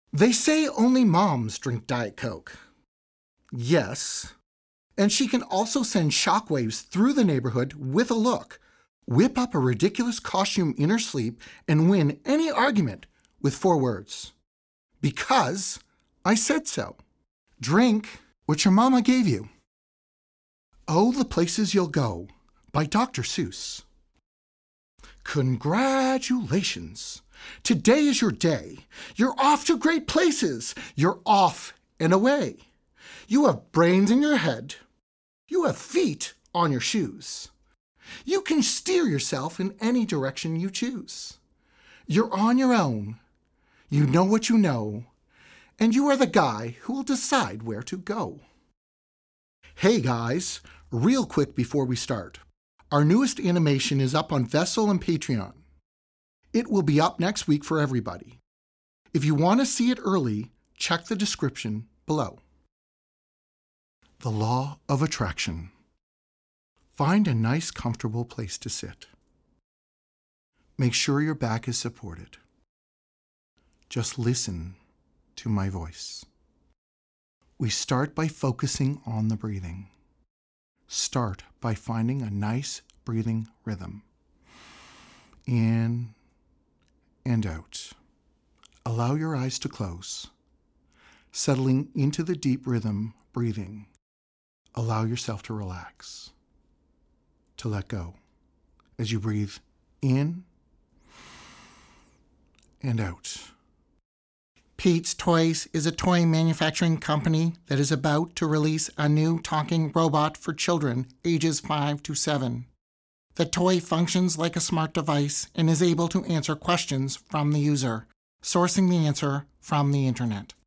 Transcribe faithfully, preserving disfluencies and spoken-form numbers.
They say only moms drink Diet Coke. Yes. And she can also send shockwaves through the neighborhood with a look, whip up a ridiculous costume in her sleep, and win any argument with four words. Because I said so. Drink what your mama gave you. Oh, the Places You'll Go by Doctor Seuss. Congratulations! Today is your day. You're off to great places. You're off and away. You have brains in your head. You have feet on your shoes. You can steer yourself in any direction you choose. You're on your own. You know what you know. And you are the guy who will decide where to go. Hey guys, real quick before we start. Our newest animation is up on Vessel and Patreon. It will be up next week for everybody. If you want to see it early, check the description below. The Law of Attraction. Find a nice, comfortable place to sit. Make sure your back is supported. Just listen to my voice. We start by focusing on the breathing. Start by finding a nice breathing rhythm. In and out. Allow your eyes to close. Settling into the deep rhythm breathing. Allow yourself to relax, to let go as you breathe in and out. Pete's Toys is a toy manufacturing company that is about to release a new talking robot for children ages five to seven. The toy functions like a smart device and is able to answer questions from the user, sourcing the answer from the internet.